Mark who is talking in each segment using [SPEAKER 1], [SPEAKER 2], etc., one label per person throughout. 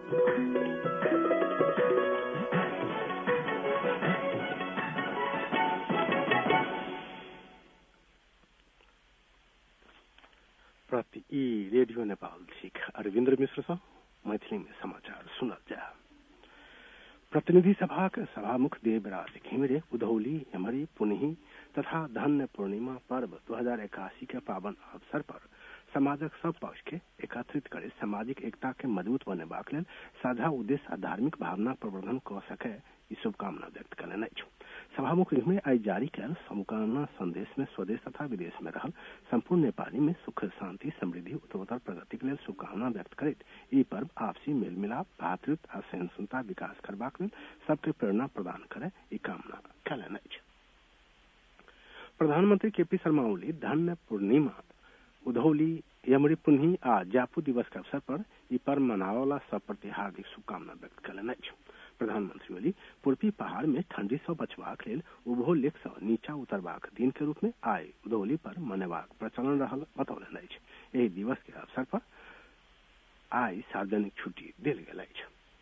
[SPEAKER 1] Radio Nepal ठीक अरविन्द्र मिश्र छ। मैथिली में समाचार सुनल जा। प्रतिनिधि सभा के सभामुख देवराज घिमिरे उधौली, यमरी, पुनही तथा धन्य पूर्णिमा पर्व 2081 के पावन अवसर पर समाजक सब पक्ष के एकत्रित करे सामाजिक एकता के मजबूत बनेबाक लेल साझा उद्देश्य आ धार्मिक भावना प्रवर्धन क सके ई शुभकामना व्यक्त कयलनि अछि। सभामुख घिमिरे आई जारी कयल शुभकामना संदेश में स्वदेश तथा विदेश में रहल संपूर्ण नेपाली में सुख, शांति, समृद्धि, उत्तरोत्तर प्रगति के लेल शुभकामना व्यक्त करैत ई पर्व आपसी मेल मिलाप, भातृत्व आ सहिष्णुता विकास करबाक लेल सबके प्रेरणा प्रदान करे ई कामना कयलनि अछि। प्रधानमंत्री केपी शर्मा ओली धन्य पूर्णिमा, उधौली, यमरी, पुनही आ ज्यापू दिवस के अवसर पर ई पर्व मनावला सब प्रति हार्दिक शुभकामना व्यक्त कयलनि अछि। प्रधानमंत्री ओली पूर्वी पहाड़ में ठंडी से बचबाक लेल उभो लेक से नीचा उतरबाक दिन के रूप में आइ उधौली पर मनेबाक प्रचलन रहल बतौलनि अछि। एहि दिवस के अवसर पर आइ सार्वजनिक छुट्टी देल गेल अछि।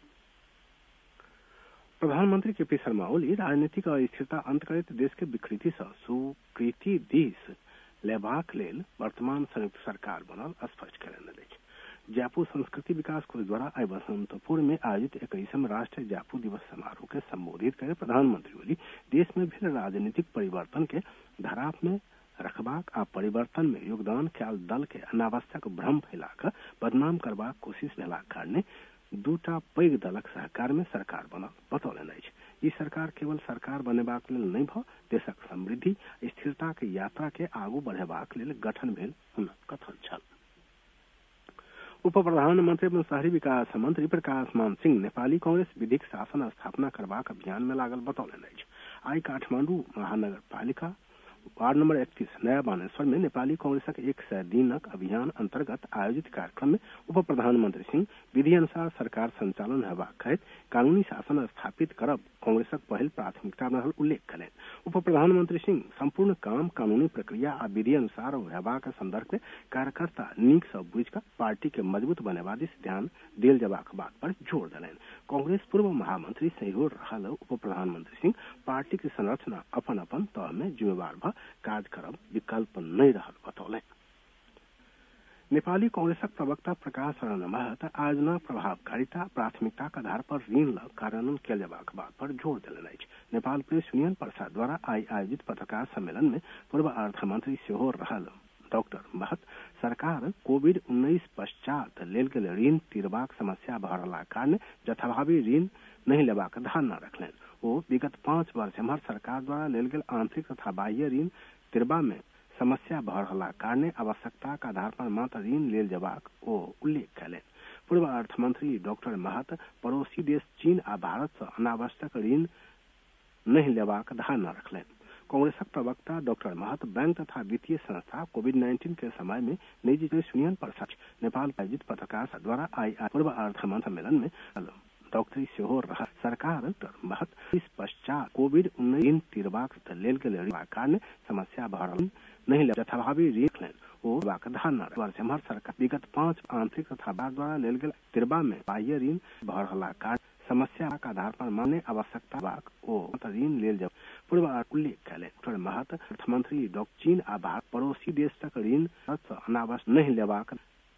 [SPEAKER 1] प्रधानमंत्री केपी शर्मा ओली राजनीतिक अस्थिरता अंत करैत देश के विकृति से सुकृति दिस लेबाक लेल वर्तमान संयुक्त सरकार बनल स्पष्ट कयलनि अछि। ज्यापू संस्कृति विकास कोष द्वारा आई बसंतपुर में आयोजित 21वां राष्ट्रीय ज्यापू दिवस समारोह के संबोधित करे प्रधानमंत्री ओली देश में भेल राजनीतिक परिवर्तन के धराप में रखबाक आ परिवर्तन में योगदान कयल दल के अनावश्यक भ्रम फैला क बदनाम करबाक कोशिश भेलाक कारणे दूटा पैघ दलक सहकार में सरकार बनल बतौलनि अछि। ई सरकार केवल सरकार बनेबाक लेल नहि भ देशक समृद्धि, स्थिरता के यात्रा के आगू बढ़ेबाक लेल गठन भेल हुनक कथन छल। उप प्रधानमंत्री एवं शहरी विकास मंत्री प्रकाश मान सिंह नेपाली कांग्रेस विधिक शासन स्थापना करबाक अभियान में लागल बतौलनि अछि। आई काठमांडू महानगर पालिका वार्ड नंबर 31 नया बानेश्वर में नेपाली कांग्रेसक 100 दिनक अभियान अंतर्गत आयोजित कार्यक्रम में उप प्रधानमंत्री सिंह विधि अनुसार सरकार संचालन हेबाक कहैत कानूनी शासन स्थापित करब कांग्रेसक पहल प्राथमिकता में रहल उल्लेख कयलनि। उप प्रधानमंत्री सिंह संपूर्ण काम कानूनी प्रक्रिया आ विधि अनुसार हेबाक संदर्भ में कार्यकर्ता नीक सँ बुझि क पार्टी के मजबूत बनेबा दिस ध्यान देल जेबाक बात पर जोर देलनि। कांग्रेस पूर्व महामंत्री सेहो रहल उप प्रधानमंत्री सिंह पार्टी के संरचना अपन अपन तह में जिम्मेवार भ काज करब विकल्प नहीं रहल बतौलनि। नेपाली कांग्रेसक प्रवक्ता प्रकाश शरण महत आयोजना प्रभावकारिता प्राथमिकता के आधार पर ऋण ल कार्यान्वयन कयल जेबाक बात पर जोर देलनि अछि। नेपाल प्रेस यूनियन परिषद द्वारा आई आयोजित पत्रकार सम्मेलन में पूर्व अर्थमंत्री सेहो रहल डॉक्टर महत सरकार कोविड-19 पश्चात लेल गेल ऋण तीरबाक समस्या भ रहलाक कारणे जथाभावी ऋण नहीं लेबाक धारणा रखलनि। ओ विगत 5 वर्ष एम्हर सरकार द्वारा लेल गेल आंतरिक तथा बाह्य ऋण तीरबा में समस्या भ रहलाक कारणे आवश्यकता के आधार पर मात्र ऋण लेल जेबाक ओ उल्लेख कयलनि। पूर्व अर्थमंत्री डॉक्टर महत पड़ोसी देश चीन आ भारत से अनावश्यक ऋण नहीं लेबाक धारणा रखलनि। कांग्रेसक प्रवक्ता डॉक्टर महत बैंक तथा वित्तीय संस्था कोविड-19 के समय में निजी यूनियन परिषद नेपाल आयोजित पत्रकार द्वारा आई पूर्व अर्थमंत्री सम्मेलन में डॉक्टरी सेहो रहा सरकार महत इस पश्चात कोविड-19 तीरबाक लेल गेल ऋण कारण समस्या भ रहल नहीं यथाभावी ऋण ओ धारणा वर्ष एम्हर सरकार विगत 5 आंतरिक तथा भारत द्वारा लेल गेल तीरबा में बाह्य ऋण भ रहलाक कारण समस्या का आधार पर मान्य आवश्यकता बाक ओ ऋण लेल जब पूर्व उल्लेख कयलनि। डॉक्टर महत अर्थमंत्री चीन आ भारत पड़ोसी देश तक ऋण अनावश्यक नहीं लेबाक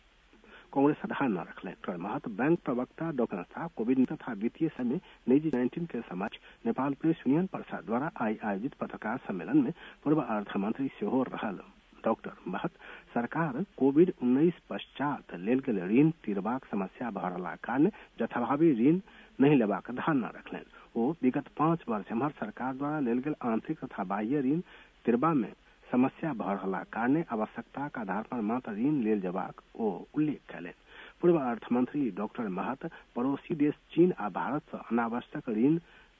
[SPEAKER 1] कांग्रेस धारणा रखलनि। डॉक्टर महत बैंक प्रवक्ता डॉक्टर संस्था कोविड तथा वित्तीय समय निजी 19 के समाज नेपाल प्रेस यूनियन परिषद द्वारा आई आयोजित पत्रकार सम्मेलन में पूर्व अर्थमंत्री सेहो रहल डॉक्टर महत सरकार कोविड-19 पश्चात लेल गेल ऋण तीरबाक समस्या भ रहलाक कारणे जथाभावी ऋण नहीं लेबाक धारणा रखलनि। ओ विगत 5 वर्ष एम्हर सरकार द्वारा लेल गेल आंतरिक तथा बाह्य ऋण तीरबा में समस्या भ रहलाक कारणे आवश्यकता के आधार पर मात्र ऋण लेल जेबाक ओ उल्लेख कयलनि। पूर्व अर्थमंत्री डॉक्टर महत पड़ोसी देश चीन आ भारत से अनावश्यक ऋण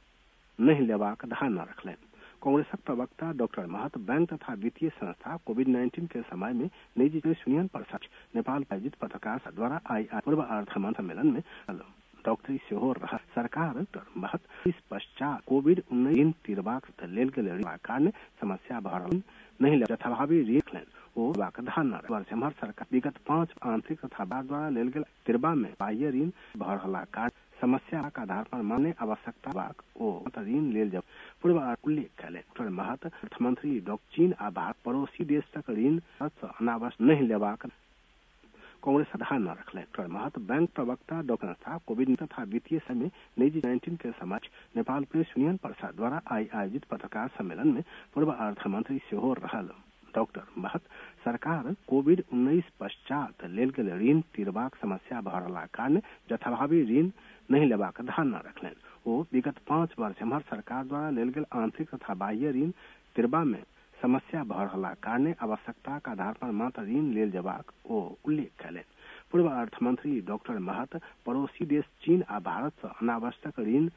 [SPEAKER 1] नहीं लेबाक धारणा रखलनि। कांग्रेसक प्रवक्ता डॉक्टर महत बैंक तथा वित्तीय संस्था कोविड-19 के समय में निजी यूनियन परिषद नेपाल आयोजित पत्रकार द्वारा आई पूर्व अर्थमंत्री सम्मेलन में डॉक्टरी सेहो रहा सरकार महत इस पश्चात कोविड-19 तीरबाक लेल गेल ऋण कारण समस्या भ रहल नहीं यथाभावी ऋण ओ ध्यान न वर्ष एम्हर सरकार विगत 5 आंतरिक तथा बाद द्वारा लेल गेल तिरबा में बाह्य ऋण भर हला कारण समस्या का आधार पर माने आवश्यकता बाक ओ ऋण लेल जब पूर्व उल्लेख कले डॉक्टर महत अर्थमंत्री डॉक्टर चीन आ भारत पड़ोसी देश तक ऋण अनावश्यक नहीं लेबाक कांग्रेस ध्यान न रखले। डॉक्टर महत बैंक प्रवक्ता डॉक्टर था कोविड तथा वित्तीय समय निजी 19 के समक्ष नेपाल प्रेस यूनियन परिषद द्वारा आयोजित पत्रकार सम्मेलन में पूर्व अर्थमंत्री सेहो रहल। डॉक्टर महत सरकार कोविड-19 पश्चात लेल गेल ऋण तिरबाक समस्या भरला कारण यथाभावी ऋण नहीं लेबाक ध्यान न रखले। ओ विगत 5 वर्ष एम्हर सरकार द्वारा लेल गेल आंतरिक तथा बाह्य ऋण तिरबा में समस्या भरला कारण आवश्यकता का आधार पर मात्र ऋण लेल जबाक ओ उल्लेख कले। पूर्व अर्थमंत्री डॉक्टर महत पड़ोसी देश चीन आ भारत से अनावश्यक ऋण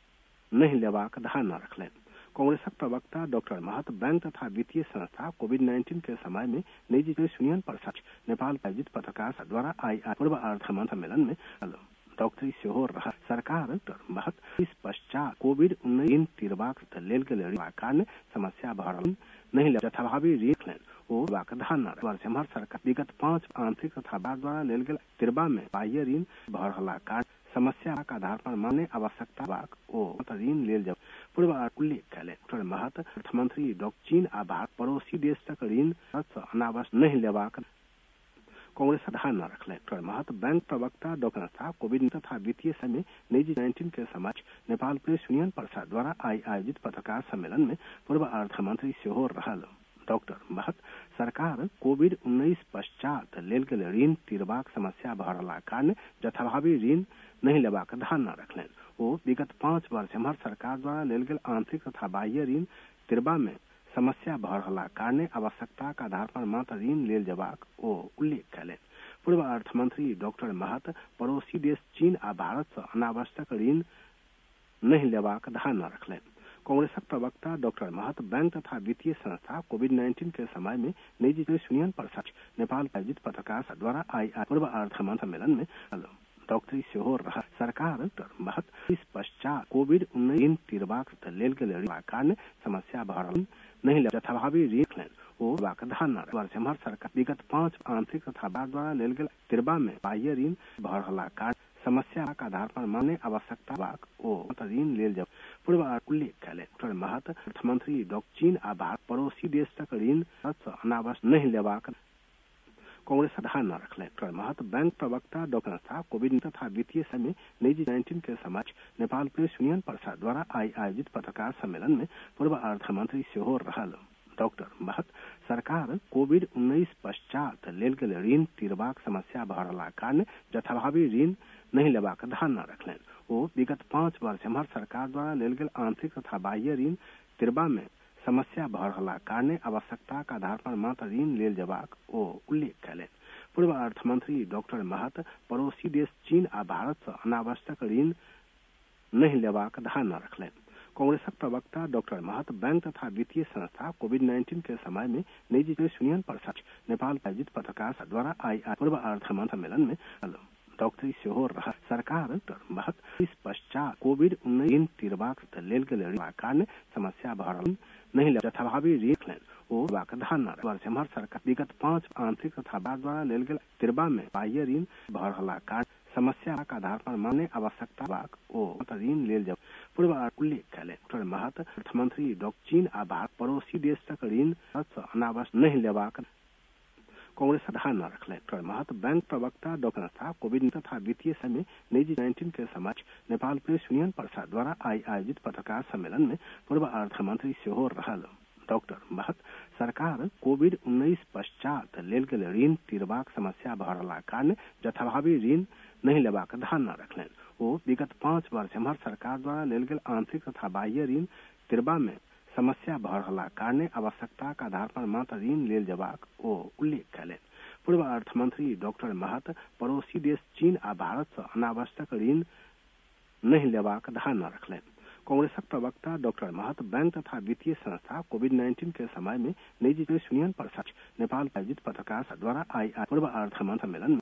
[SPEAKER 1] नहीं लेबाक ध्यान न रखले। कांग्रेस प्रवक्ता डॉक्टर महत बैंक तथा वित्तीय संस्था कोविड-19 के समय में निजी यूनियन परिषद नेपाल आयोजित पत्रकार द्वारा पूर्व अर्थमंत्री सम्मेलन में डॉक्टरी सेहो रहा। सरकार डॉक्टर महत इस पश्चात कोविड-19 ऋण तिरबाक लेल गेल ऋण कारण समस्या भरल नहीं यथाभावी ऋण ओ ध्यान न वर्ष एम्हर सरकार विगत 5 आंतरिक तथा बाद द्वारा लेल गेल तिरबा में बाह्य ऋण भरला कारण समस्या का आधार पर माने आवश्यकता बाक ओ ऋण लेल जब पूर्व उल्लेख कले। डॉक्टर महत अर्थमंत्री डॉक्टर चीन आ भारत पड़ोसी देश तक ऋण अनावश्यक नहीं लेबाक कांग्रेस ध्यान न रखले। डॉक्टर महत बैंक प्रवक्ता डॉक्टर था कोविड तथा वित्तीय समय निजी 19 के समक्ष नेपाल प्रेस यूनियन परिषद द्वारा आयोजित पत्रकार सम्मेलन में पूर्व अर्थमंत्री सेहो रहल। डॉक्टर महत सरकार कोविड-19 पश्चात लेल गेल ऋण तिरबाक समस्या भरला कारण यथाभावी ऋण नहीं लेबाक ध्यान न रखले। ओ विगत 5 वर्ष एम्हर सरकार द्वारा लेल गेल आंतरिक तथा बाह्य ऋण तिरबा में समस्या भरला कारण आवश्यकता का आधार पर मात्र ऋण लेल जबाक ओ उल्लेख कले। पूर्व अर्थमंत्री डॉक्टर महत पड़ोसी देश चीन आ भारत से अनावश्यक ऋण नहीं लेबाक ध्यान न रखले। कांग्रेस प्रवक्ता डॉक्टर महत बैंक तथा वित्तीय संस्था कोविड-19 के समय में निजी यूनियन परिषद नेपाल आयोजित पत्रकार द्वारा पूर्व अर्थमंत्री सम्मेलन में डॉक्टरी सेहो रहा। सरकार डॉक्टर महत इस पश्चात कोविड-19 ऋण तिरबाक लेल गेल ऋण कारण समस्या भरल नहीं यथाभावी ऋण ओ ध्यान न वर्ष एम्हर सरकार विगत 5 आंतरिक तथा बाद द्वारा लेल गेल तिरबा में बाह्य ऋण भरला कारण समस्या का आधार पर माने आवश्यकता बाक ओ ऋण लेल जब पूर्व उल्लेख कले। डॉक्टर महत अर्थमंत्री डॉक्टर चीन आ भारत पड़ोसी देश तक ऋण अनावश्यक नहीं लेबाक कांग्रेस ध्यान न रखले। डॉक्टर महत बैंक प्रवक्ता डॉक्टर था कोविड तथा वित्तीय समय निजी 19 के समक्ष नेपाल प्रेस यूनियन परिषद द्वारा आयोजित पत्रकार सम्मेलन में पूर्व अर्थमंत्री सेहो रहल। डॉक्टर महत सरकार कोविड-19 पश्चात लेल गेल ऋण तिरबाक समस्या भरला कारण यथाभावी ऋण नहीं लेबाक ध्यान न रखले। ओ विगत 5 वर्ष एम्हर सरकार द्वारा लेल गेल आंतरिक तथा बाह्य ऋण तिरबा में समस्या भरला कारण आवश्यकता का आधार पर मात्र ऋण लेल जबाक ओ उल्लेख कले। पूर्व अर्थमंत्री डॉक्टर महत पड़ोसी देश चीन आ भारत से अनावश्यक ऋण नहीं लेबाक ध्यान न रखले। कांग्रेस प्रवक्ता डॉक्टर महत बैंक तथा वित्तीय संस्था कोविड-19 के समय में निजी यूनियन परिषद नेपाल आयोजित पत्रकार द्वारा पूर्व अर्थमंत्री सम्मेलन में डॉक्टरी सेहो रहा। सरकार डॉक्टर महत इस पश्चात कोविड-19 ऋण तिरबाक लेल गेल ऋण कारण समस्या भरल नहीं यथाभावी ऋण ओ ध्यान न वर्ष एम्हर सरकार विगत 5 आंतरिक तथा बाद द्वारा लेल गेल तिरबा में बाह्य ऋण भरला कारण समस्या का आधार पर माने आवश्यकता बाक ओ ऋण लेल जब पूर्व उल्लेख कले। डॉक्टर महत अर्थमंत्री डॉक्टर चीन आ भारत पड़ोसी देश तक ऋण अनावश्यक नहीं लेबाक कांग्रेस ध्यान न रखले। डॉक्टर महत बैंक प्रवक्ता डॉक्टर था कोविड तथा वित्तीय समय निजी 19 के समक्ष नेपाल प्रेस यूनियन परिषद द्वारा आयोजित पत्रकार सम्मेलन में पूर्व अर्थमंत्री सेहो रहल। डॉक्टर महत सरकार कोविड-19 पश्चात लेल गेल ऋण तिरबाक समस्या भरला कारण यथाभावी ऋण नहीं लेबाक ध्यान न रखले। ओ विगत 5 वर्ष एम्हर सरकार द्वारा लेल गेल आंतरिक तथा बाह्य ऋण तिरबा में समस्या भरला कारण आवश्यकता का आधार पर मात्र ऋण लेल जबाक ओ उल्लेख कले। पूर्व अर्थमंत्री डॉक्टर महत पड़ोसी देश चीन आ भारत से अनावश्यक ऋण नहीं लेबाक ध्यान न रखले। कांग्रेस प्रवक्ता डॉक्टर महत बैंक तथा वित्तीय संस्था कोविड-19 के समय में निजी यूनियन परिषद नेपाल आयोजित पत्रकार द्वारा पूर्व अर्थमंत्री सम्मेलन